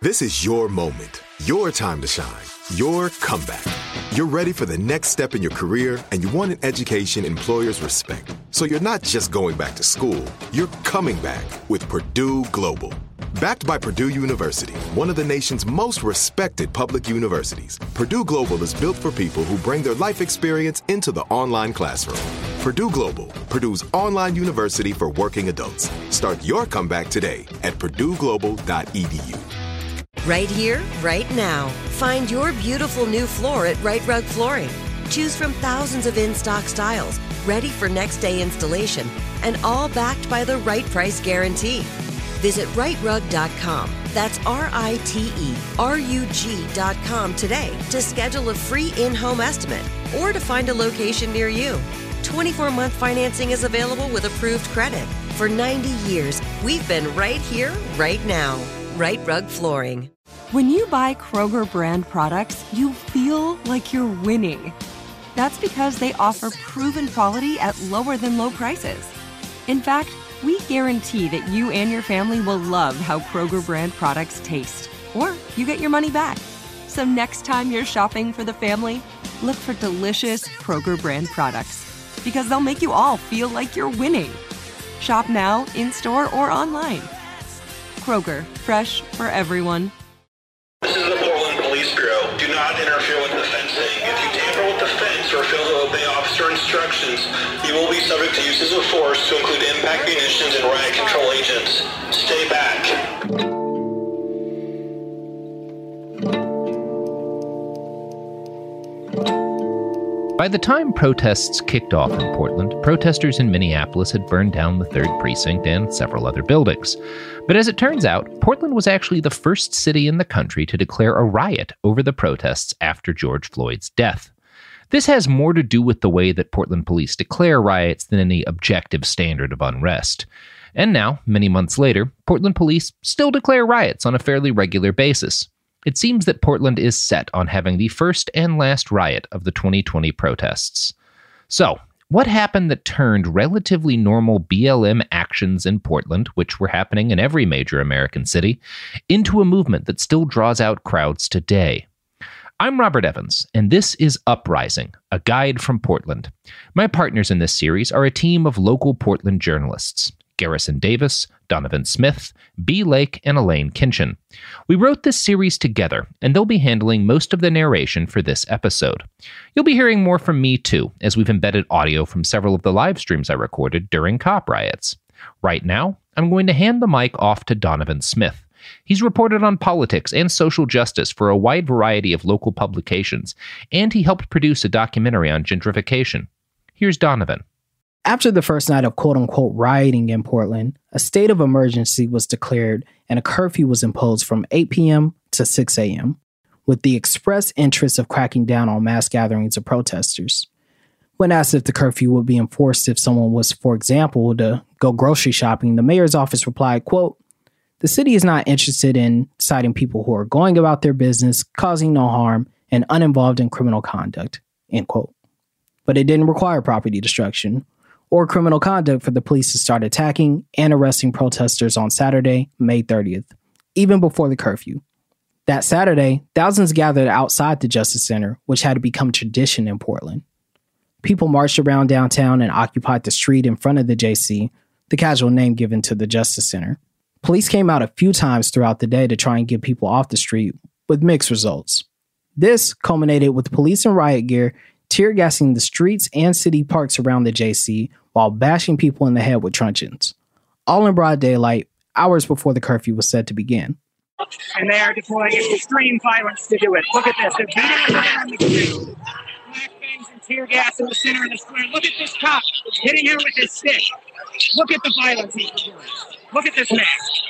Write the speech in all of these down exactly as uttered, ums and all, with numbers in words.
This is your moment, your time to shine, your comeback. You're ready for the next step in your career, and you want an education employers respect. So you're not just going back to school, you're coming back with Purdue Global. Backed by Purdue University, one of the nation's most respected public universities, Purdue Global is built for people who bring their life experience into the online classroom. Purdue Global, Purdue's online university for working adults. Start your comeback today at purdue global dot e d u. Right here, right now. Find your beautiful new floor at Rite Rug Flooring. Choose from thousands of in-stock styles, ready for next day installation, and all backed by the right price guarantee. Visit rite rug dot com. That's R I T E R U G dot com today to schedule a free in-home estimate or to find a location near you. twenty-four month financing is available with approved credit. For ninety years, we've been right here, right now. Rite Rug Flooring. When you buy Kroger brand products, you feel like you're winning. That's because they offer proven quality at lower than low prices. In fact, we guarantee that you and your family will love how Kroger brand products taste, or you get your money back. So next time you're shopping for the family, look for delicious Kroger brand products, because they'll make you all feel like you're winning. Shop now, in-store, or online. Kroger, fresh for everyone. This is the Portland Police Bureau. Do not interfere with the fencing. If you tamper with the fence or fail to obey officer instructions, you will be subject to uses of force to include impact munitions and riot control agents. Stay back. By the time protests kicked off in Portland, protesters in Minneapolis had burned down the third Precinct and several other buildings. But as it turns out, Portland was actually the first city in the country to declare a riot over the protests after George Floyd's death. This has more to do with the way that Portland police declare riots than any objective standard of unrest. And now, many months later, Portland police still declare riots on a fairly regular basis. It seems that Portland is set on having the first and last riot of the twenty twenty protests. So, what happened that turned relatively normal B L M actions in Portland, which were happening in every major American city, into a movement that still draws out crowds today? I'm Robert Evans, and this is Uprising, a guide from Portland. My partners in this series are a team of local Portland journalists: Garrison Davis, Donovan Smith, B. Lake, and Elaine Kinchin. We wrote this series together, and they'll be handling most of the narration for this episode. You'll be hearing more from me, too, as we've embedded audio from several of the live streams I recorded during cop riots. Right now, I'm going to hand the mic off to Donovan Smith. He's reported on politics and social justice for a wide variety of local publications, and he helped produce a documentary on gentrification. Here's Donovan. After the first night of quote-unquote rioting in Portland, a state of emergency was declared and a curfew was imposed from eight p.m. to six a.m., with the express interest of cracking down on mass gatherings of protesters. When asked if the curfew would be enforced if someone was, for example, to go grocery shopping, the mayor's office replied, quote, "The city is not interested in citing people who are going about their business, causing no harm, and uninvolved in criminal conduct," end quote. But it didn't require property destruction or criminal conduct for the police to start attacking and arresting protesters on Saturday, May thirtieth, even before the curfew. That Saturday, thousands gathered outside the Justice Center, which had become tradition in Portland. People marched around downtown and occupied the street in front of the J C, the casual name given to the Justice Center. Police came out a few times throughout the day to try and get people off the street, with mixed results. This culminated with police in riot gear tear gassing the streets and city parks around the J C while bashing people in the head with truncheons, all in broad daylight, hours before the curfew was set to begin. And they are deploying extreme violence to do it. Look at this. They're beating us down the street. Flashbangs and tear gas in the center of the square. Look at this cop hitting her with his stick. Look at the violence he's doing. Look at this man.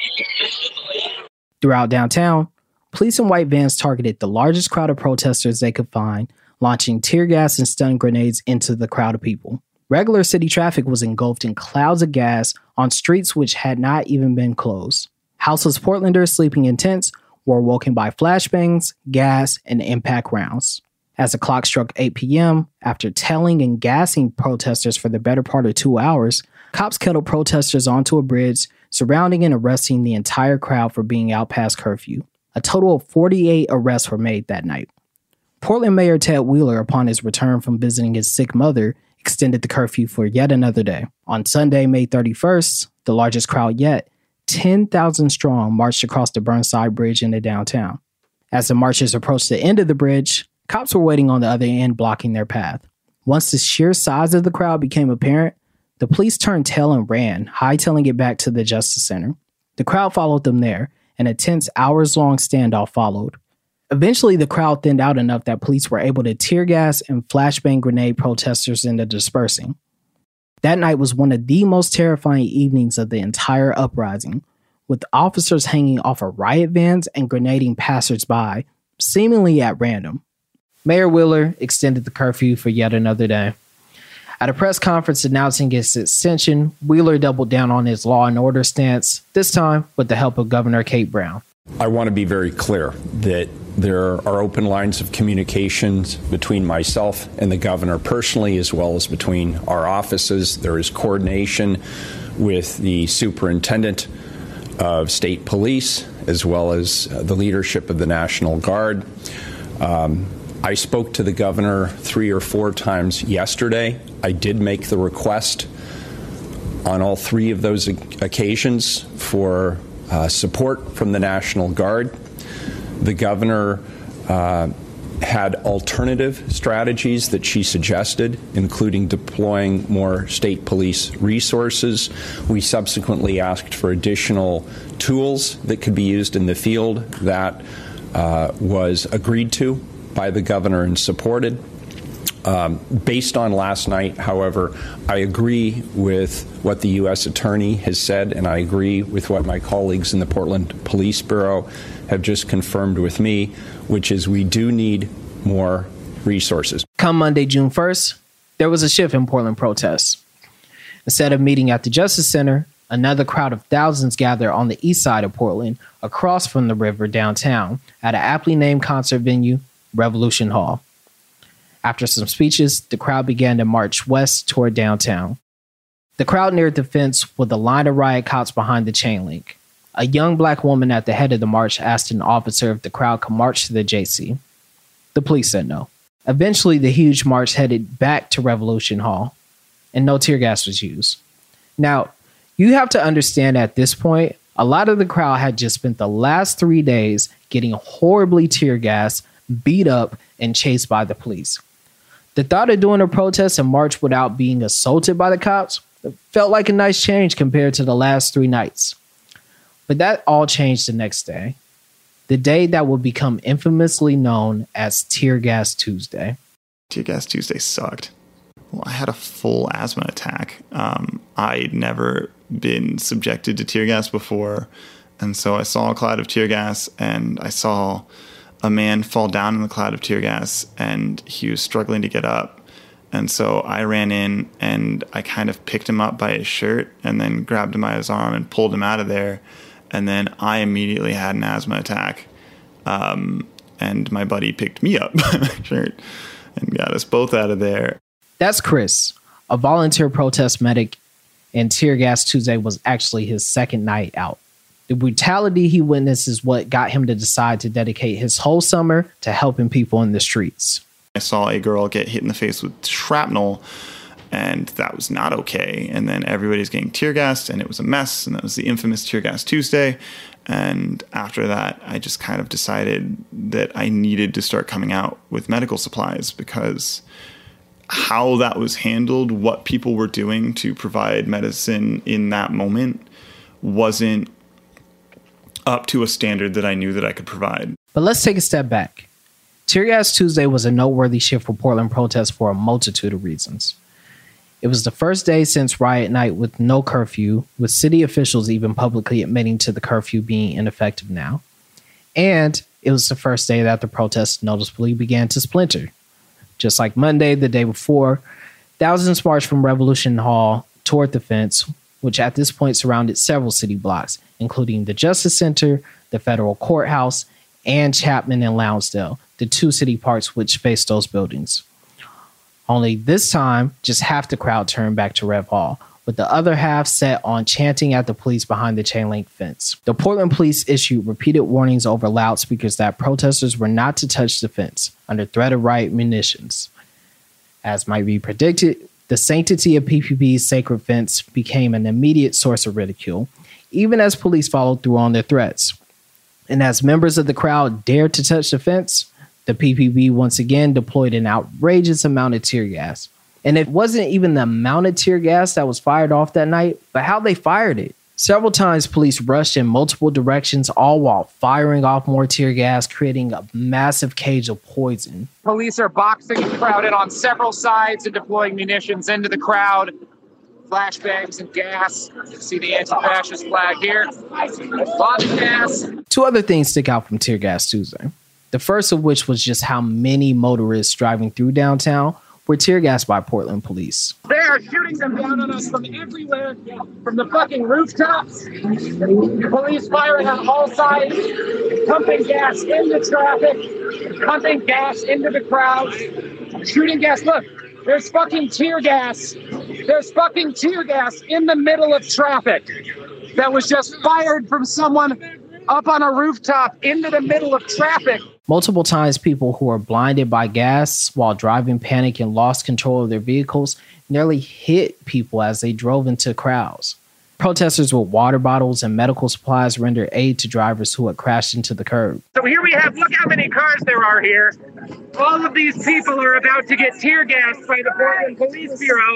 Throughout downtown, police in white vans targeted the largest crowd of protesters they could find, launching tear gas and stun grenades into the crowd of people. Regular city traffic was engulfed in clouds of gas on streets which had not even been closed. Houseless Portlanders sleeping in tents were woken by flashbangs, gas, and impact rounds. As the clock struck eight p.m., after telling and gassing protesters for the better part of two hours, cops kettled protesters onto a bridge, surrounding and arresting the entire crowd for being out past curfew. A total of forty-eight arrests were made that night. Portland Mayor Ted Wheeler, upon his return from visiting his sick mother, extended the curfew for yet another day. On Sunday, May thirty-first, the largest crowd yet, ten thousand strong, marched across the Burnside Bridge into downtown. As the marchers approached the end of the bridge, cops were waiting on the other end, blocking their path. Once the sheer size of the crowd became apparent, the police turned tail and ran, hightailing it back to the Justice Center. The crowd followed them there, and a tense hours-long standoff followed. Eventually, the crowd thinned out enough that police were able to tear gas and flashbang grenade protesters into dispersing. That night was one of the most terrifying evenings of the entire uprising, with officers hanging off of riot vans and grenading passersby, seemingly at random. Mayor Wheeler extended the curfew for yet another day. At a press conference announcing its extension, Wheeler doubled down on his law and order stance, this time with the help of Governor Kate Brown. I want to be very clear that there are open lines of communications between myself and the governor personally, as well as between our offices. There is coordination with the superintendent of state police, as well as the leadership of the National Guard. Um, I spoke to the governor three or four times yesterday. I did make the request on all three of those occasions for uh, support from the National Guard. The governor uh, had alternative strategies that she suggested, including deploying more state police resources. We subsequently asked for additional tools that could be used in the field. That uh, was agreed to by the governor and supported. Um, based on last night, however, I agree with what the U S attorney has said, and I agree with what my colleagues in the Portland Police Bureau have just confirmed with me, which is we do need more resources. Come Monday, June first, there was a shift in Portland protests. Instead of meeting at the Justice Center, another crowd of thousands gathered on the east side of Portland, across from the river downtown, at an aptly named concert venue, Revolution Hall. After some speeches, the crowd began to march west toward downtown. The crowd neared the fence with a line of riot cops behind the chain link. A young black woman at the head of the march asked an officer if the crowd could march to the J C. The police said no. Eventually, the huge march headed back to Revolution Hall, and no tear gas was used. Now, you have to understand at this point, a lot of the crowd had just spent the last three days getting horribly tear gassed, beat up, and chased by the police. The thought of doing a protest and march without being assaulted by the cops felt like a nice change compared to the last three nights. But that all changed the next day, the day that would become infamously known as Tear Gas Tuesday. Tear Gas Tuesday sucked. Well, I had a full asthma attack. Um, I'd never been subjected to tear gas before, and so I saw a cloud of tear gas, and I saw a man fall down in the cloud of tear gas, and he was struggling to get up. And so I ran in and I kind of picked him up by his shirt and then grabbed him by his arm and pulled him out of there. And then I immediately had an asthma attack. Um, and my buddy picked me up by my shirt and got us both out of there. That's Chris, a volunteer protest medic, and Tear Gas Tuesday was actually his second night out. The brutality he witnessed is what got him to decide to dedicate his whole summer to helping people in the streets. I saw a girl get hit in the face with shrapnel, and that was not okay. And then everybody's getting tear gassed, and it was a mess, and that was the infamous Tear Gas Tuesday. And after that, I just kind of decided that I needed to start coming out with medical supplies, because how that was handled, what people were doing to provide medicine in that moment wasn't up to a standard that I knew that I could provide. But let's take a step back. Tear Gas Tuesday was a noteworthy shift for Portland protests for a multitude of reasons. It was the first day since riot night with no curfew, with city officials even publicly admitting to the curfew being ineffective now. And it was the first day that the protests noticeably began to splinter. Just like Monday, the day before, thousands marched from Revolution Hall toward the fence, which at this point surrounded several city blocks, including the Justice Center, the federal courthouse, and Chapman and Lounsdale, the two city parks which faced those buildings. Only this time, just half the crowd turned back to Rev Hall, with the other half set on chanting at the police behind the chain link fence. The Portland police issued repeated warnings over loudspeakers that protesters were not to touch the fence under threat of riot munitions. As might be predicted, the sanctity of P P P's sacred fence became an immediate source of ridicule, even as police followed through on their threats. And as members of the crowd dared to touch the fence, the P P P once again deployed an outrageous amount of tear gas. And it wasn't even the amount of tear gas that was fired off that night, but how they fired it. Several times, police rushed in multiple directions, all while firing off more tear gas, creating a massive cage of poison. Police are boxing the crowd in on several sides and deploying munitions into the crowd. Flashbangs and gas. You can see the anti-fascist flag here. Lot of gas. Two other things stick out from Tear Gas Tuesday. The first of which was just how many motorists driving through downtown were tear gassed by Portland police. They are shooting them down on us from everywhere, from the fucking rooftops. Police firing on all sides, pumping gas into traffic, pumping gas into the crowd, shooting gas. Look, there's fucking tear gas. There's fucking tear gas in the middle of traffic that was just fired from someone up on a rooftop into the middle of traffic. Multiple times, people who were blinded by gas while driving panicked and lost control of their vehicles nearly hit people as they drove into crowds. Protesters with water bottles and medical supplies rendered aid to drivers who had crashed into the curb. So here we have, look how many cars there are here. All of these people are about to get tear gassed by the Portland Police Bureau.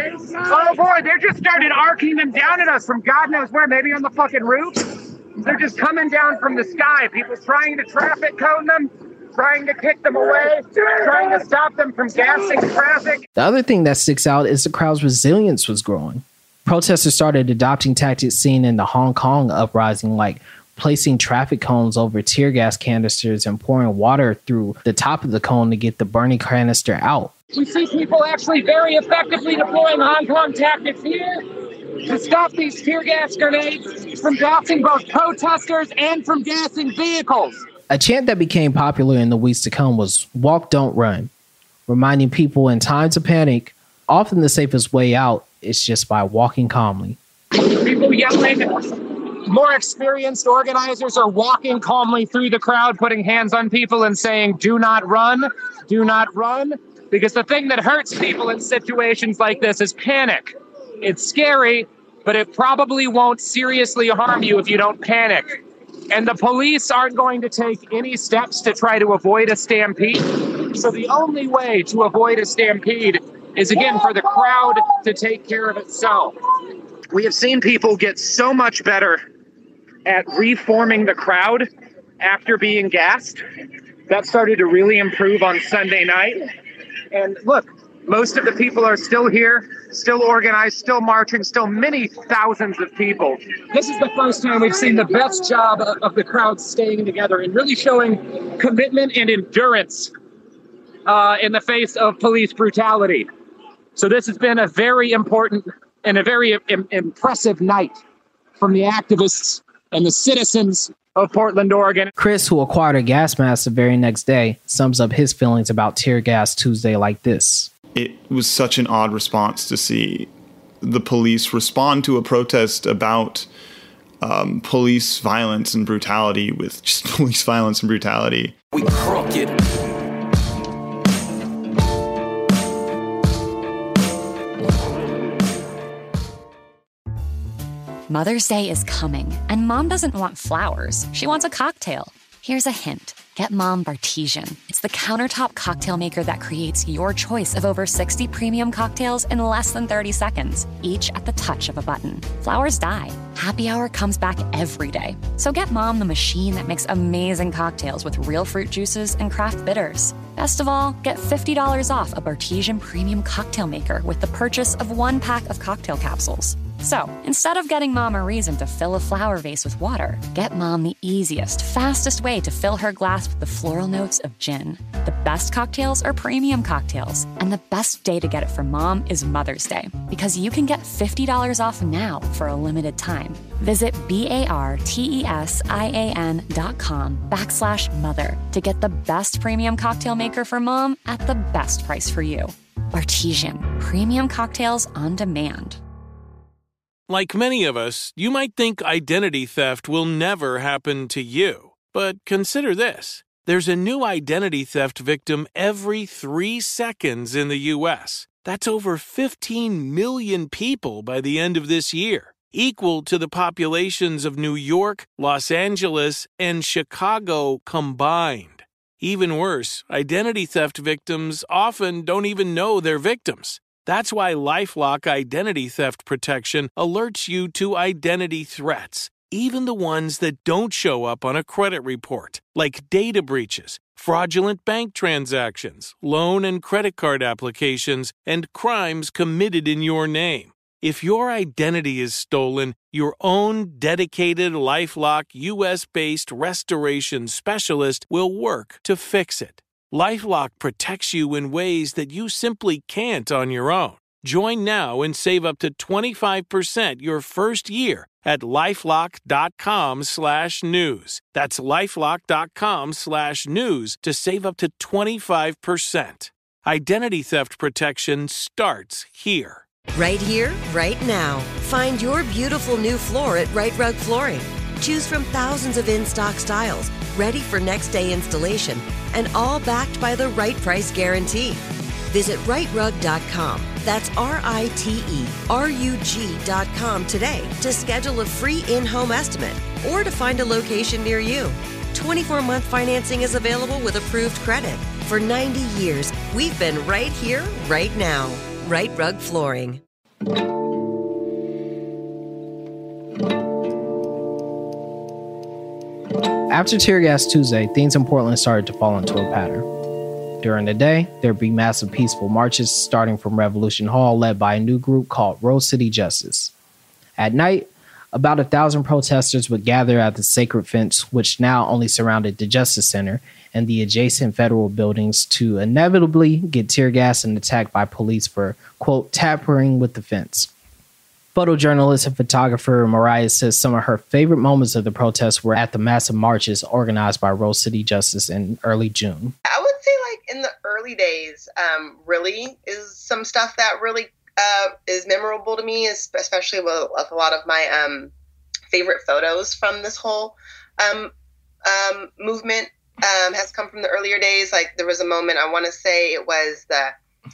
Oh boy, they're just started arcing them down at us from God knows where, maybe on the fucking roof. They're just coming down from the sky. People trying to traffic cone them, trying to kick them away, trying to stop them from gassing traffic. The other thing that sticks out is the crowd's resilience was growing. Protesters started adopting tactics seen in the Hong Kong uprising, like placing traffic cones over tear gas canisters and pouring water through the top of the cone to get the burning canister out. We see people actually very effectively deploying Hong Kong tactics here to stop these tear gas grenades from gassing both protesters and from gassing vehicles. A chant that became popular in the weeks to come was "Walk, Don't Run," reminding people in times of panic, often the safest way out is just by walking calmly. People yelling. More experienced organizers are walking calmly through the crowd, putting hands on people and saying, "Do not run, do not run." Because the thing that hurts people in situations like this is panic. It's scary, but it probably won't seriously harm you if you don't panic. And the police aren't going to take any steps to try to avoid a stampede. So the only way to avoid a stampede is, again, for the crowd to take care of itself. We have seen people get so much better at reforming the crowd after being gassed. That started to really improve on Sunday night. And look, most of the people are still here, still organized, still marching, still many thousands of people. This is the first time we've seen the best job of the crowd staying together and really showing commitment and endurance uh, in the face of police brutality. So this has been a very important and a very im- impressive night from the activists and the citizens of Portland, Oregon. Chris, who acquired a gas mask the very next day, sums up his feelings about Tear Gas Tuesday like this. It was such an odd response to see the police respond to a protest about um, police violence and brutality with just police violence and brutality. We crooked. Mother's Day is coming, and Mom doesn't want flowers. She wants a cocktail. Here's a hint. Get Mom Bartesian. It's the countertop cocktail maker that creates your choice of over sixty premium cocktails in less than thirty seconds, each at the touch of a button. Flowers die. Happy Hour comes back every day. So get Mom the machine that makes amazing cocktails with real fruit juices and craft bitters. Best of all, get fifty dollars off a Bartesian premium cocktail maker with the purchase of one pack of cocktail capsules. So, instead of getting Mom a reason to fill a flower vase with water, get Mom the easiest, fastest way to fill her glass with the floral notes of gin. The best cocktails are premium cocktails, and the best day to get it for Mom is Mother's Day, because you can get fifty dollars off now for a limited time. Visit B-A-R-T-E-S-I-A-N dot com backslash mother to get the best premium cocktail maker for Mom at the best price for you. Bartesian, premium cocktails on demand. Like many of us, you might think identity theft will never happen to you. But consider this. There's a new identity theft victim every three seconds in the U S. That's over fifteen million people by the end of this year, equal to the populations of New York, Los Angeles, and Chicago combined. Even worse, identity theft victims often don't even know they're victims. That's why LifeLock Identity Theft Protection alerts you to identity threats, even the ones that don't show up on a credit report, like data breaches, fraudulent bank transactions, loan and credit card applications, and crimes committed in your name. If your identity is stolen, your own dedicated LifeLock U S-based restoration specialist will work to fix it. LifeLock protects you in ways that you simply can't on your own. Join now and save up to twenty-five percent your first year at LifeLock.com slash news. That's LifeLock.com slash news to save up to twenty-five percent. Identity theft protection starts here. Right here, right now. Find your beautiful new floor at Right Rug Flooring. Choose from thousands of in-stock styles, ready for next day installation, and all backed by the right price guarantee. Visit right rug dot com. That's R I T E R U G dot com today to schedule a free in-home estimate or to find a location near you. twenty-four month financing is available with approved credit. For ninety years, we've been right here, right now. Right Rug Flooring. After Tear Gas Tuesday, things in Portland started to fall into a pattern. During the day, there'd be massive peaceful marches starting from Revolution Hall led by a new group called Rose City Justice. At night, about a thousand protesters would gather at the Sacred Fence, which now only surrounded the Justice Center and the adjacent federal buildings, to inevitably get tear gassed and attacked by police for, quote, tampering with the fence. Photojournalist and photographer Mariah says some of her favorite moments of the protests were at the massive marches organized by Rose City Justice in early June. I would say, like, in the early days, um, really is some stuff that really uh, is memorable to me, especially with, with a lot of my um, favorite photos from this whole um, um, movement um, has come from the earlier days. Like, there was a moment, I want to say it was the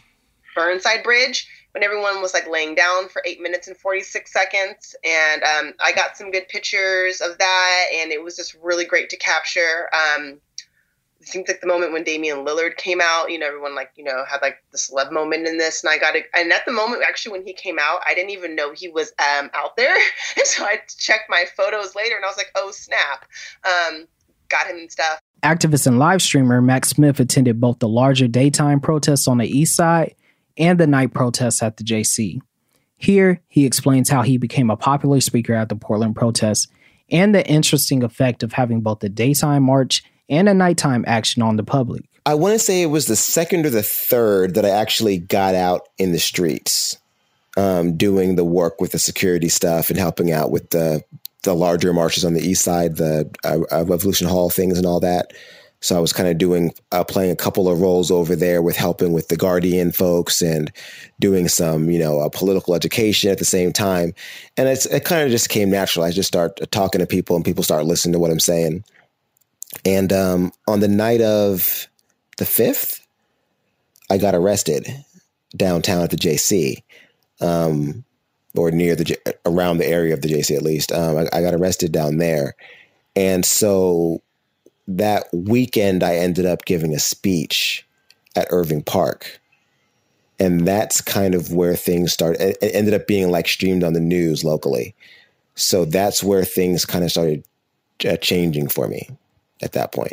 Burnside Bridge, when everyone was like laying down for eight minutes and forty-six seconds. And um, I got some good pictures of that. And it was just really great to capture. Um, I think like the moment when Damian Lillard came out, you know, everyone like, you know, had like the celeb moment in this. And I got it. And at the moment, actually, when he came out, I didn't even know he was um, out there. And so I checked my photos later and I was like, oh, snap. Um, got him and stuff. Activist and live streamer Max Smith attended both the larger daytime protests on the east side and the night protests at the J C. Here, he explains how he became a popular speaker at the Portland protests and the interesting effect of having both the daytime march and a nighttime action on the public. I want to say it was the second or the third that I actually got out in the streets, um, doing the work with the security stuff and helping out with the the larger marches on the east side, the uh, uh, Revolution Hall things and all that. So I was kind of doing, uh, playing a couple of roles over there with helping with the Guardian folks and doing some, you know, uh, political education at the same time. And it's, it kind of just came natural. I just start talking to people and people start listening to what I'm saying. And um, on the night of the fifth, I got arrested downtown at the J C, um, or near the, around the area of the J C at least. Um, I, I got arrested down there. And so that weekend, I ended up giving a speech at Irving Park. And that's kind of where things started. It ended up being like streamed on the news locally. So that's where things kind of started uh, changing for me at that point.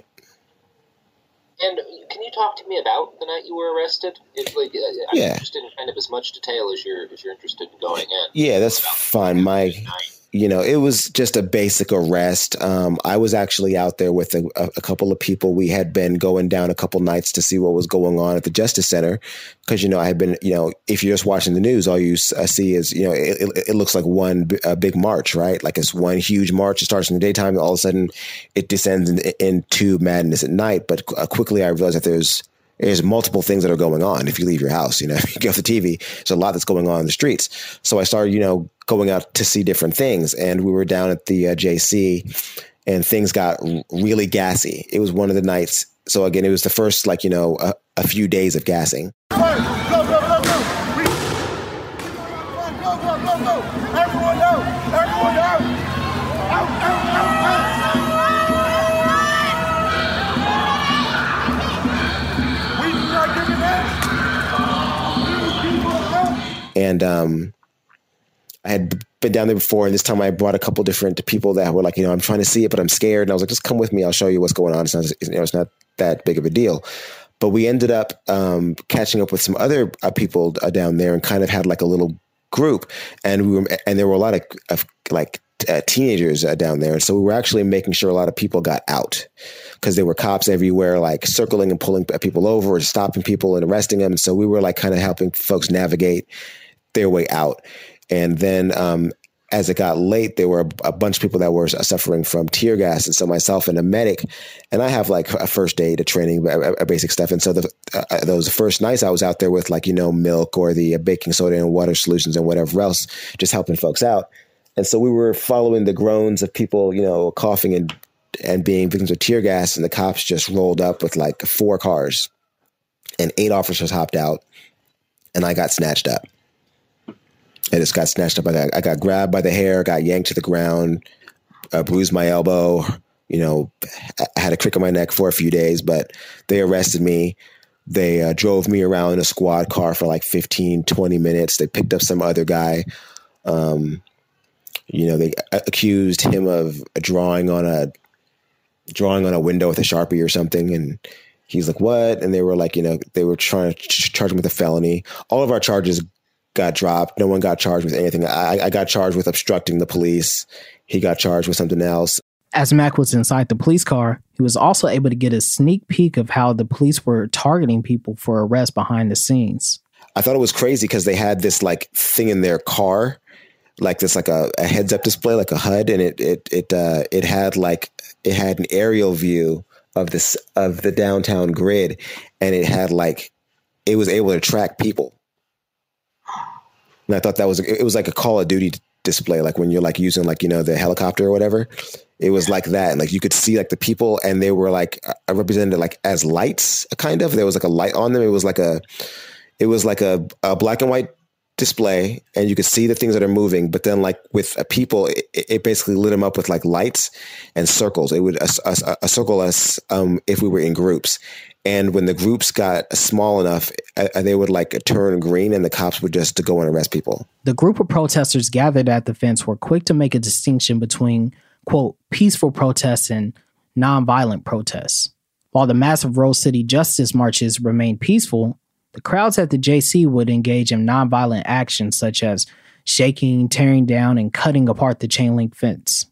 And can you talk to me about the night you were arrested? It's like, I'm yeah. interested in kind of as much detail as you're, as you're interested in going in. Yeah, that's fine. My... You know, it was just a basic arrest. Um, I was actually out there with a, a couple of people. We had been going down a couple nights to see what was going on at the Justice Center. Because, you know, I had been, you know, if you're just watching the news, all you uh, see is, you know, it, it, it looks like one b- a big march, right? Like it's one huge march. It starts in the daytime. And all of a sudden it descends in, into madness at night. But uh, quickly I realized that there's there's multiple things that are going on if you leave your house. You know, if you go off the T V, there's a lot that's going on in the streets. So I started, you know, going out to see different things. And we were down at the uh, J C and things got really gassy. It was one of the nights. So again, it was the first, like, you know, a, a few days of gassing. Go, go, go, go, go. We... Go, go, go, go. Everyone out. Everyone out. Out, out, out, out. And um, I had been down there before, and this time I brought a couple different people that were like, you know, I'm trying to see it, but I'm scared. And I was like, just come with me. I'll show you what's going on. It's not, you know, it's not that big of a deal. But we ended up um, catching up with some other uh, people uh, down there and kind of had like a little group. And we were, and there were a lot of, of like uh, teenagers uh, down there. And so we were actually making sure a lot of people got out, because there were cops everywhere, like circling and pulling people over or stopping people and arresting them. And so we were like kind of helping folks navigate their way out. And then um, as it got late, there were a, a bunch of people that were suffering from tear gas. And so myself and a medic, and I have like a first aid, a training, a, a basic stuff. And so the, uh, those first nights I was out there with, like, you know, milk or the baking soda and water solutions and whatever else, just helping folks out. And so we were following the groans of people, you know, coughing and, and being victims of tear gas. And the cops just rolled up with like four cars and eight officers hopped out, and I got snatched up. I just got snatched up. I got, I got grabbed by the hair, got yanked to the ground, uh, bruised my elbow. You know, I had a crick on my neck for a few days, but they arrested me. They uh, drove me around in a squad car for like fifteen, twenty minutes. They picked up some other guy. Um, you know, they accused him of drawing on a drawing on a window with a Sharpie or something. And he's like, what? And they were like, you know, they were trying to ch- charge him with a felony. All of our charges got dropped. No one got charged with anything. I, I got charged with obstructing the police. He got charged with something else. As Mac was inside the police car, he was also able to get a sneak peek of how the police were targeting people for arrest behind the scenes. I thought it was crazy because they had this like thing in their car, like this, like a, a heads up display, like a H U D. And it, it, it, uh, it had like, it had an aerial view of this, of the downtown grid. And it had like, it was able to track people. And I thought that was, it was like a Call of Duty display, like when you're like using like, you know, the helicopter or whatever. It was like that. And like you could see like the people, and they were like uh, represented like as lights, kind of. There was like a light on them. It was like a, it was like a, a black and white display, and you could see the things that are moving. But then like with uh, people, it, it basically lit them up with like lights and circles. It would uh, uh, uh, circle us um, if we were in groups. And when the groups got small enough, uh, they would like turn green, and the cops would just to go and arrest people. The group of protesters gathered at the fence were quick to make a distinction between, quote, peaceful protests and nonviolent protests. While the massive Rose City Justice marches remained peaceful, the crowds at the J C would engage in nonviolent actions such as shaking, tearing down, and cutting apart the chain link fence.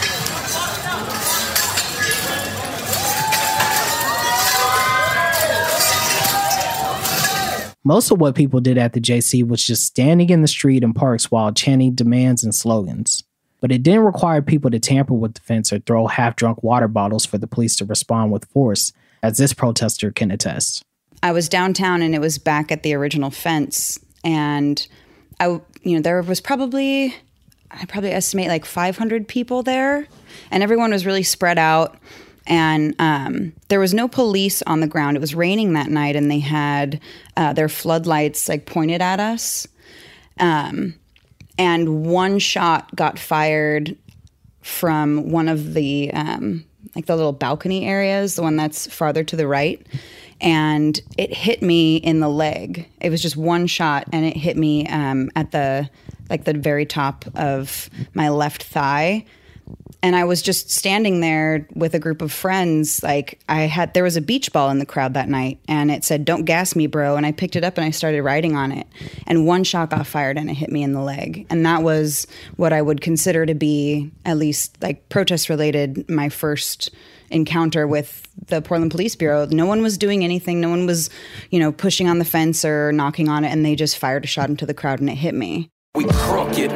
Most of what people did at the J C was just standing in the street and parks while chanting demands and slogans. But it didn't require people to tamper with the fence or throw half-drunk water bottles for the police to respond with force, as this protester can attest. I was downtown, and it was back at the original fence. And I, you know, there was probably, I probably estimate like five hundred people there, and everyone was really spread out. And um, there was no police on the ground. It was raining that night, and they had uh, their floodlights like pointed at us. Um, and one shot got fired from one of the um, like the little balcony areas, the one that's farther to the right, and it hit me in the leg. It was just one shot, and it hit me um, at the like the very top of my left thigh. And I was just standing there with a group of friends. Like I had, there was a beach ball in the crowd that night, and it said, "Don't gas me, bro." And I picked it up and I started riding on it. And one shot got fired, and it hit me in the leg. And that was what I would consider to be, at least like protest related, my first encounter with the Portland Police Bureau. No one was doing anything. No one was, you know, pushing on the fence or knocking on it. And they just fired a shot into the crowd, and it hit me. We crunk it.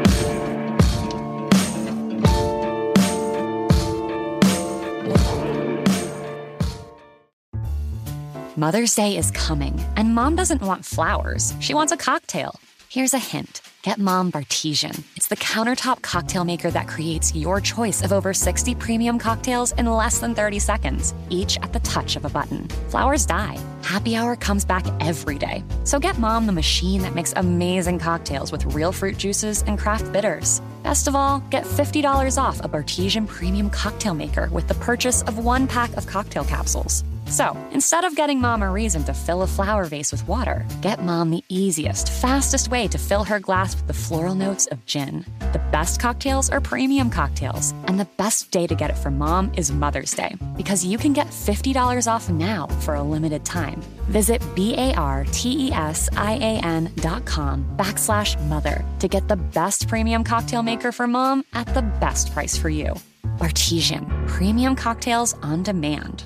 Mother's Day is coming, and Mom doesn't want flowers. She wants a cocktail. Here's a hint. Get Mom Bartesian. It's the countertop cocktail maker that creates your choice of over sixty premium cocktails in less than thirty seconds, each at the touch of a button. Flowers die. Happy Hour comes back every day. So get Mom the machine that makes amazing cocktails with real fruit juices and craft bitters. Best of all, get fifty dollars off a Bartesian premium cocktail maker with the purchase of one pack of cocktail capsules. So, instead of getting Mom a reason to fill a flower vase with water, get Mom the easiest, fastest way to fill her glass with the floral notes of gin. The best cocktails are premium cocktails, and the best day to get it for Mom is Mother's Day, because you can get fifty dollars off now for a limited time. Visit B-A-R-T-E-S-I-A-N dot com backslash mother to get the best premium cocktail maker for Mom at the best price for you. Bartesian, premium cocktails on demand.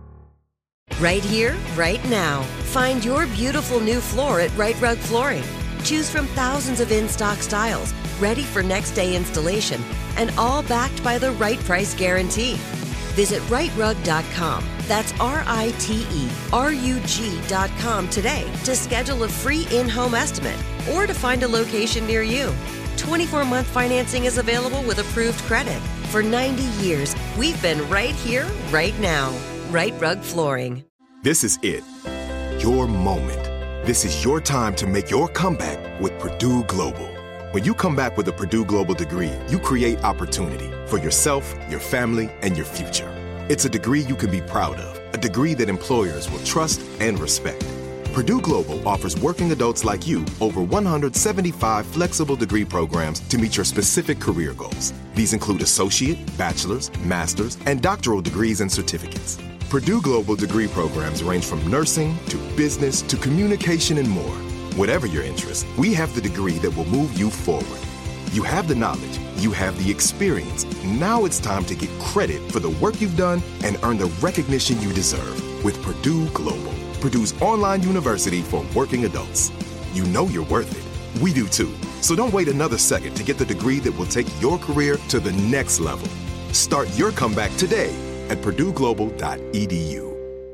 Right here, right now. Find your beautiful new floor at Right Rug Flooring. Choose from thousands of in-stock styles, ready for next day installation, and all backed by the right price guarantee. Visit right rug dot com. That's R I T E R U G dot com today to schedule a free in-home estimate or to find a location near you. twenty-four month financing is available with approved credit. For ninety years, we've been right here, right now. Right Rug Flooring. This is it. Your moment. This is your time to make your comeback with Purdue Global. When you come back with a Purdue Global degree, you create opportunity for yourself, your family, and your future. It's a degree you can be proud of, a degree that employers will trust and respect. Purdue Global offers working adults like you over one hundred seventy-five flexible degree programs to meet your specific career goals. These include associate, bachelor's, master's, and doctoral degrees and certificates. Purdue Global degree programs range from nursing to business to communication and more. Whatever your interest, we have the degree that will move you forward. You have the knowledge, you have the experience. Now it's time to get credit for the work you've done and earn the recognition you deserve with Purdue Global, Purdue's online university for working adults. You know you're worth it. We do too. So don't wait another second to get the degree that will take your career to the next level. Start your comeback today at purdue global dot e d u.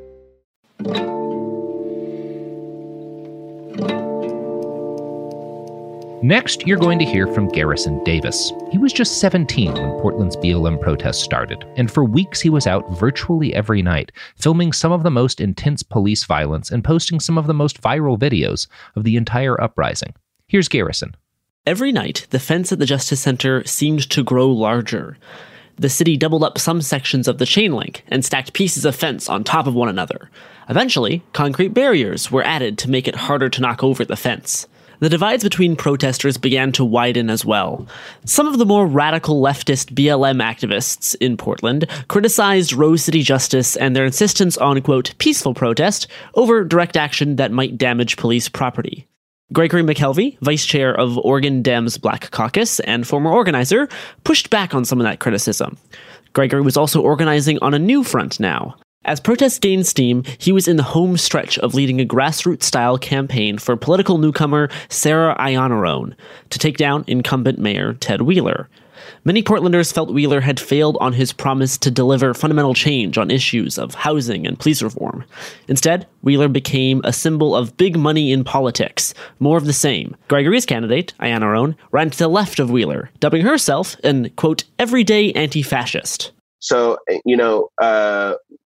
Next, you're going to hear from Garrison Davis. He was just seventeen when Portland's B L M protests started, and for weeks he was out virtually every night, filming some of the most intense police violence and posting some of the most viral videos of the entire uprising. Here's Garrison. Every night, the fence at the Justice Center seemed to grow larger. The city doubled up some sections of the chain link and stacked pieces of fence on top of one another. Eventually, concrete barriers were added to make it harder to knock over the fence. The divides between protesters began to widen as well. Some of the more radical leftist B L M activists in Portland criticized Rose City Justice and their insistence on, quote, peaceful protest over direct action that might damage police property. Gregory McKelvey, vice chair of Oregon Dems Black Caucus and former organizer, pushed back on some of that criticism. Gregory was also organizing on a new front now. As protests gained steam, he was in the home stretch of leading a grassroots-style campaign for political newcomer Sarah Iannarone to take down incumbent Mayor Ted Wheeler. Many Portlanders felt Wheeler had failed on his promise to deliver fundamental change on issues of housing and police reform. Instead, Wheeler became a symbol of big money in politics, more of the same. Gregory's candidate, Iannarone, ran to the left of Wheeler, dubbing herself an, quote, everyday anti-fascist. So, you know, uh,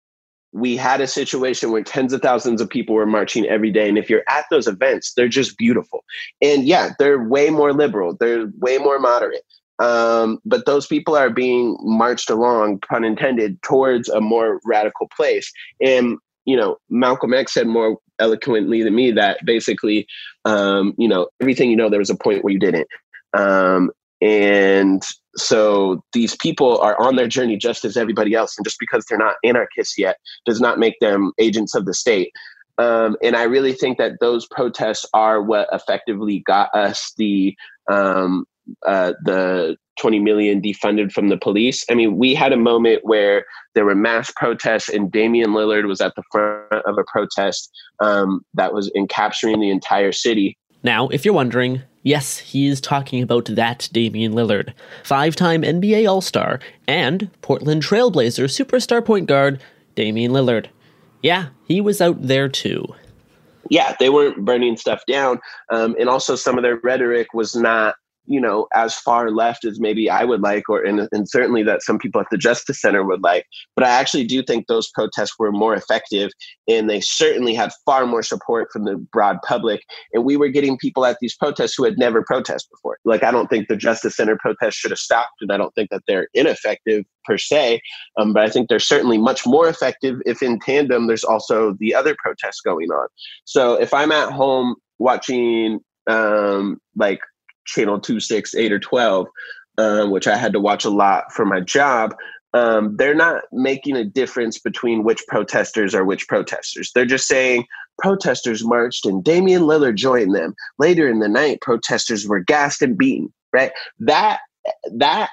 we had a situation where tens of thousands of people were marching every day. And if you're at those events, they're just beautiful. And yeah, they're way more liberal. They're way more moderate. Um, but those people are being marched along, pun intended, towards a more radical place. And, you know, Malcolm X said more eloquently than me that basically, um, you know, everything you know, there was a point where you didn't. Um, and so these people are on their journey just as everybody else. And just because they're not anarchists yet does not make them agents of the state. Um, and I really think that those protests are what effectively got us the um, uh, the twenty million defunded from the police. I mean, we had a moment where there were mass protests and Damian Lillard was at the front of a protest um, that was in capturing the entire city. Now, if you're wondering, yes, he is talking about that Damian Lillard, five-time N B A All-Star and Portland Trailblazer superstar point guard Damian Lillard. Yeah, he was out there too. Yeah, they weren't burning stuff down. Um, and also some of their rhetoric was not, you know, as far left as maybe I would like, or and, and certainly that some people at the Justice Center would like. But I actually do think those protests were more effective, and they certainly had far more support from the broad public. And we were getting people at these protests who had never protested before. Like, I don't think the Justice Center protests should have stopped, and I don't think that they're ineffective per se. Um, but I think they're certainly much more effective if in tandem there's also the other protests going on. So if I'm at home watching um, like Channel two, six, eight, or twelve, um, which I had to watch a lot for my job, um, they're not making a difference between which protesters are which protesters. They're just saying protesters marched and Damian Lillard joined them. Later in the night, protesters were gassed and beaten, right? That, that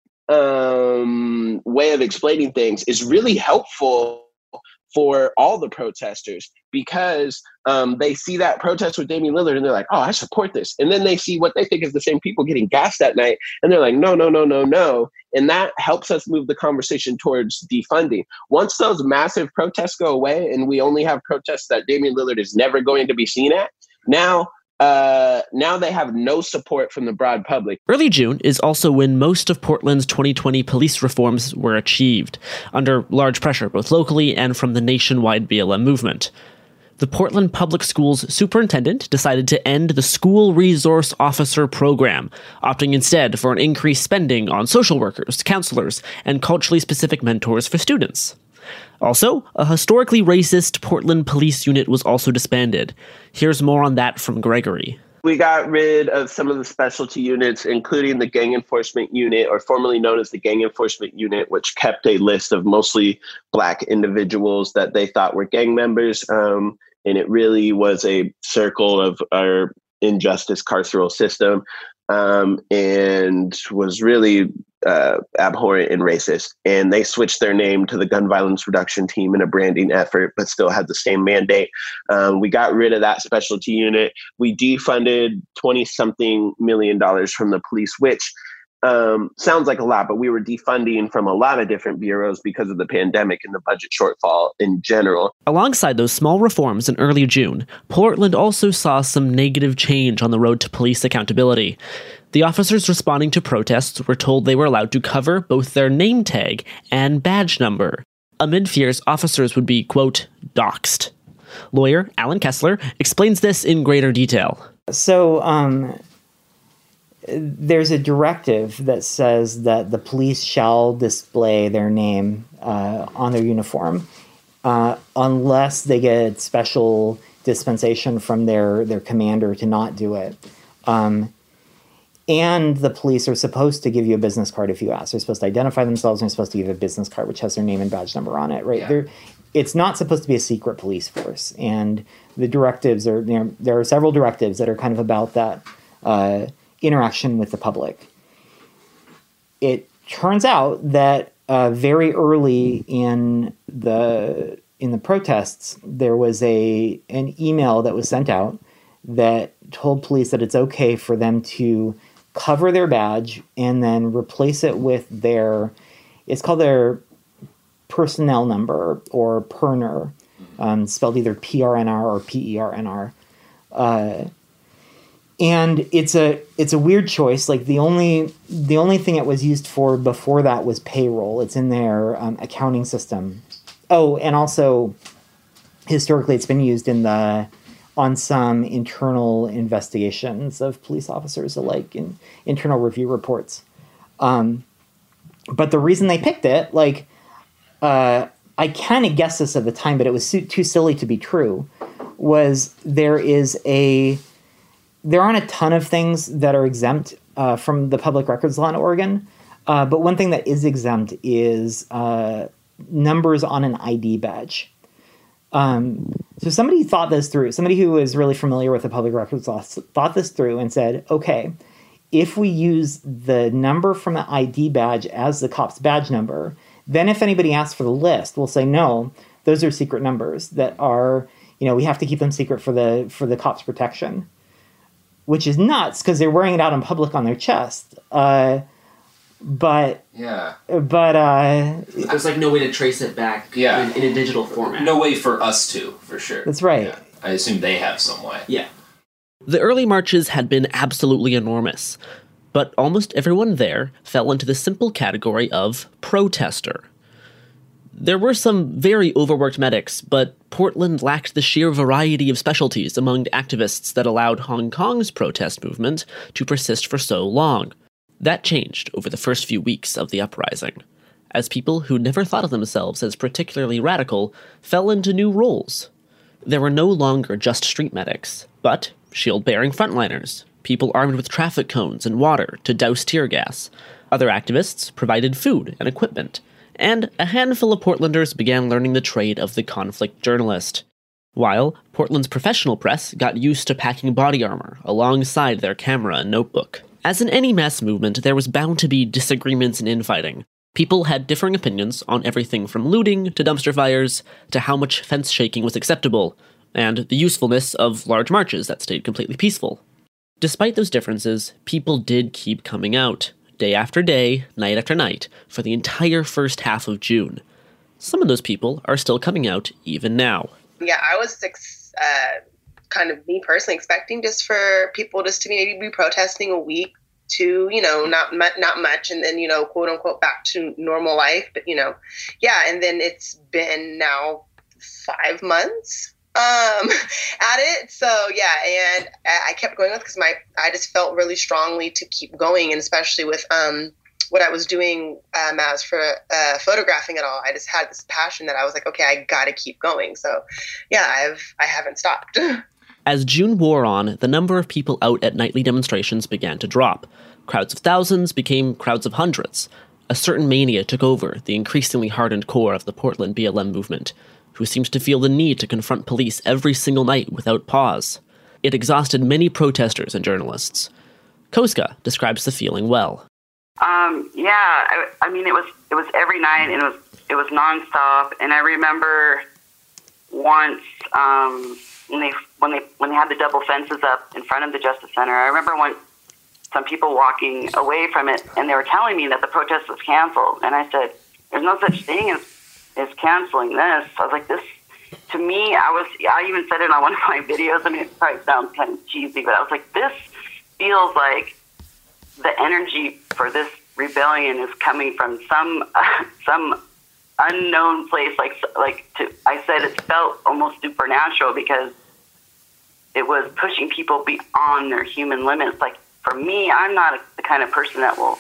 um, way of explaining things is really helpful for all the protesters, because um, they see that protest with Damian Lillard and they're like, oh, I support this. And then they see what they think is the same people getting gassed that night. And they're like, no, no, no, no, no. And that helps us move the conversation towards defunding. Once those massive protests go away and we only have protests that Damian Lillard is never going to be seen at, now Uh, now they have no support from the broad public. Early June is also when most of Portland's twenty twenty police reforms were achieved, under large pressure both locally and from the nationwide B L M movement. The Portland Public Schools superintendent decided to end the School Resource Officer program, opting instead for an increased spending on social workers, counselors, and culturally specific mentors for students. Also, a historically racist Portland police unit was also disbanded. Here's more on that from Gregory. We got rid of some of the specialty units, including the Gang Enforcement Unit, or formerly known as the Gang Enforcement Unit, which kept a list of mostly Black individuals that they thought were gang members. Um, and it really was a circle of our injustice carceral system, um, and was really uh, abhorrent and racist. And they switched their name to the Gun Violence Reduction Team in a branding effort, but still had the same mandate. Um, we got rid of that specialty unit. We defunded twenty something million dollars from the police, which um, sounds like a lot, but we were defunding from a lot of different bureaus because of the pandemic and the budget shortfall in general. Alongside those small reforms in early June, Portland also saw some negative change on the road to police accountability. The officers responding to protests were told they were allowed to cover both their name tag and badge number, amid fears officers would be, quote, doxxed. Lawyer Alan Kessler explains this in greater detail. So, um... there's a directive that says that the police shall display their name uh, on their uniform uh, unless they get special dispensation from their, their commander to not do it. Um, and the police are supposed to give you a business card if you ask. They're supposed to identify themselves, and they're supposed to give a business card which has their name and badge number on it, right? Yeah. They're, it's not supposed to be a secret police force. And the directives are, you know, there are several directives that are kind of about that uh, interaction with the public. It turns out that uh, very early in the in the protests, there was a an email that was sent out that told police that it's okay for them to cover their badge and then replace it with their, it's called their personnel number, or P E R N R, um, spelled either P R N R or P E R N R. Uh, And it's a it's a weird choice. Like the only the only thing it was used for before that was payroll. It's in their um, accounting system. Oh, and also historically, it's been used in the on some internal investigations of police officers, like in internal review reports. Um, but the reason they picked it, like uh, I kind of guessed this at the time, but it was too silly to be true. Was there is a There aren't a ton of things that are exempt uh, from the public records law in Oregon, uh, but one thing that is exempt is uh, numbers on an I D badge. Um, so somebody thought this through. Somebody who is really familiar with the public records law thought this through and said, okay, if we use the number from the I D badge as the cop's badge number, then if anybody asks for the list, we'll say, no, those are secret numbers that are, you know, we have to keep them secret for the for the cop's protection. Which is nuts because they're wearing it out in public on their chest. Uh, But yeah, but uh, there's like no way to trace it back. Yeah. in, in a digital format. No way for us to, for sure. That's right. Yeah. I assume they have some way. Yeah. The early marches had been absolutely enormous, but almost everyone there fell into the simple category of protester. There were some very overworked medics, but Portland lacked the sheer variety of specialties among activists that allowed Hong Kong's protest movement to persist for so long. That changed over the first few weeks of the uprising, as people who never thought of themselves as particularly radical fell into new roles. There were no longer just street medics, but shield-bearing frontliners, people armed with traffic cones and water to douse tear gas. Other activists provided food and equipment, and a handful of Portlanders began learning the trade of the conflict journalist, while Portland's professional press got used to packing body armor alongside their camera and notebook. As in any mass movement, there was bound to be disagreements and infighting. People had differing opinions on everything from looting to dumpster fires to how much fence shaking was acceptable, and the usefulness of large marches that stayed completely peaceful. Despite those differences, people did keep coming out, day after day, night after night, for the entire first half of June. Some of those people are still coming out even now. Yeah, I was ex- uh, kind of, me personally, expecting just for people just to maybe be protesting a week to, you know, not mu- not much, and then, you know, quote unquote, back to normal life. But, you know, yeah, and then it's been now five months um, at it. So, yeah, and I kept going with because my I just felt really strongly to keep going, and especially with um, what I was doing um, as for uh, photographing it all. I just had this passion that I was like, okay, I got to keep going. So, yeah, I've I haven't stopped. As June wore on, the number of people out at nightly demonstrations began to drop. Crowds of thousands became crowds of hundreds. A certain mania took over the increasingly hardened core of the Portland B L M movement, who seemed to feel the need to confront police every single night without pause. It exhausted many protesters and journalists. Koska describes the feeling well. Um, yeah, I, I mean, it was it was every night, and it was it was nonstop. And I remember once um, when they when they when they had the double fences up in front of the Justice Center. I remember once some people walking away from it, and they were telling me that the protest was canceled. And I said, "There's no such thing as as canceling this." I was like, "This." To me, I was. I even said it on one of my videos. I mean, it probably sounds kind of cheesy, but I was like, "This feels like the energy for this rebellion is coming from some uh, some unknown place." Like, like to, I said, it felt almost supernatural because it was pushing people beyond their human limits. Like for me, I'm not a, the kind of person that will,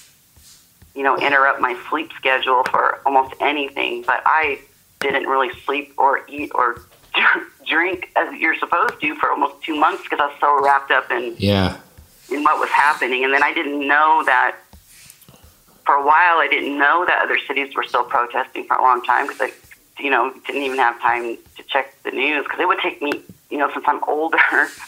you know, interrupt my sleep schedule for almost anything. But I didn't really sleep or eat or drink as you're supposed to for almost two months because I was so wrapped up in yeah. in what was happening. And then I didn't know that for a while. I didn't know that other cities were still protesting for a long time because I, you know, didn't even have time to check the news because it would take me, you know, since I'm older,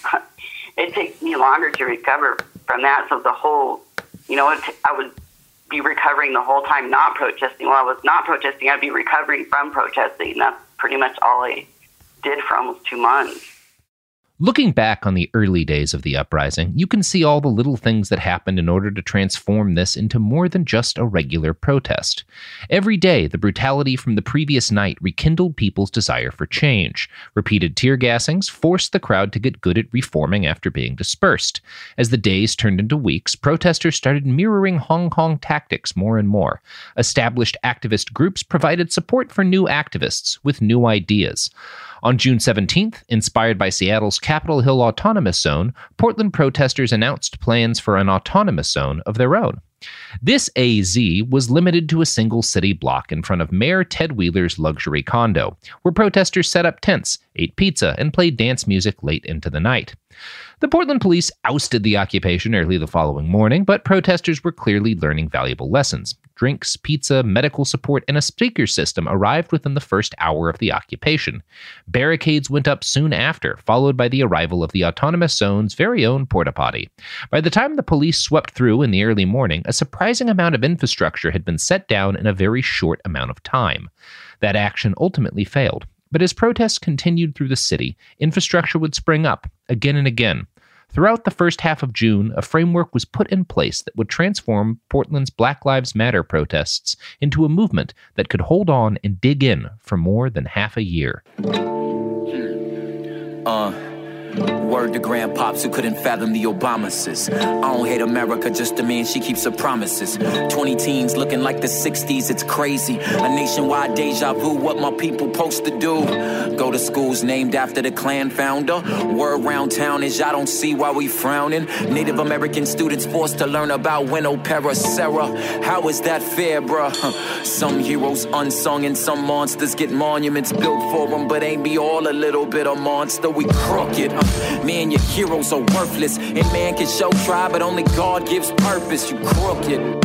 it takes me longer to recover from that. So the whole, you know, it, I would be recovering the whole time not protesting. While I was not protesting, I'd be recovering from protesting. And that's pretty much all I did for almost two months. Looking back on the early days of the uprising, you can see all the little things that happened in order to transform this into more than just a regular protest. Every day, the brutality from the previous night rekindled people's desire for change. Repeated tear gassings forced the crowd to get good at reforming after being dispersed. As the days turned into weeks, protesters started mirroring Hong Kong tactics more and more. Established activist groups provided support for new activists with new ideas. On June seventeenth, inspired by Seattle's Capitol Hill Autonomous Zone, Portland protesters announced plans for an autonomous zone of their own. This A Z was limited to a single city block in front of Mayor Ted Wheeler's luxury condo, where protesters set up tents, ate pizza, and played dance music late into the night. The Portland police ousted the occupation early the following morning, but protesters were clearly learning valuable lessons. Drinks, pizza, medical support, and a speaker system arrived within the first hour of the occupation. Barricades went up soon after, followed by the arrival of the autonomous zone's very own porta potty. By the time the police swept through in the early morning, a surprising amount of infrastructure had been set down in a very short amount of time. That action ultimately failed. But as protests continued through the city, infrastructure would spring up again and again. Throughout the first half of June, a framework was put in place that would transform Portland's Black Lives Matter protests into a movement that could hold on and dig in for more than half a year. Uh, word to grandpops who couldn't fathom the Obamas. I don't hate America, just a man, she keeps her promises. twenty teens looking like the sixties, it's crazy. A nationwide deja vu, what my people supposed to do. Go to schools named after the Klan founder. Word around town is I don't see why we frowning. Native American students forced to learn about Winnow Para Sarah. How is that fair, bruh? Some heroes unsung and some monsters get monuments built for them, but ain't we all a little bit of monster? We crooked. Uh, man, your heroes are worthless. And man can show try, but only God gives purpose. You crooked.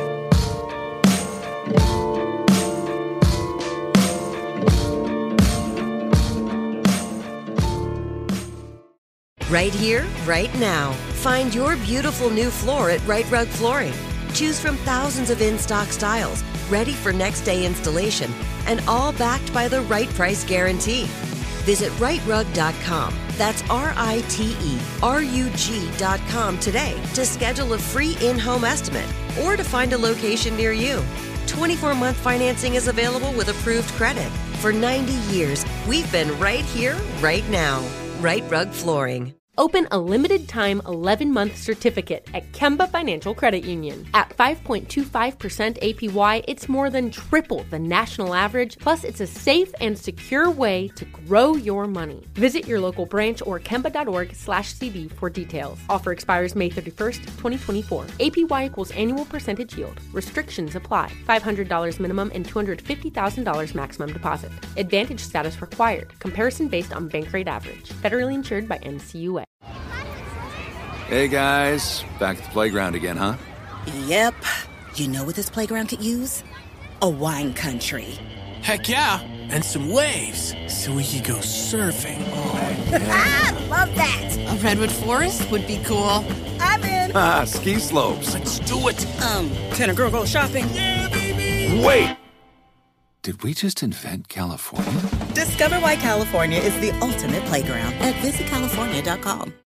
Right here, right now. Find your beautiful new floor at Right Rug Flooring. Choose from thousands of in-stock styles, ready for next day installation, and all backed by the right price guarantee. Visit right rug dot com. That's R I T E R U G dot com today to schedule a free in-home estimate or to find a location near you. twenty-four month financing is available with approved credit. For ninety years, we've been right here, right now. Right Rug Flooring. Open a limited-time eleven-month certificate at Kemba Financial Credit Union. At five point two five percent A P Y, it's more than triple the national average, plus it's a safe and secure way to grow your money. Visit your local branch or kemba.org slash CD for details. Offer expires May thirty-first, twenty twenty-four. A P Y equals annual percentage yield. Restrictions apply. five hundred dollars minimum and two hundred fifty thousand dollars maximum deposit. Advantage status required. Comparison based on bank rate average. Federally insured by N C U A. Hey guys, back at the playground again, huh? Yep. You know what this playground could use? A wine country. Heck yeah, and some waves, so we could go surfing. Oh, yeah. Ah, love that. A redwood forest would be cool. I'm in. Ah, ski slopes. Let's do it. Um, can a girl go shopping? Yeah, baby. Wait. Did we just invent California? Discover why California is the ultimate playground at visit california dot com.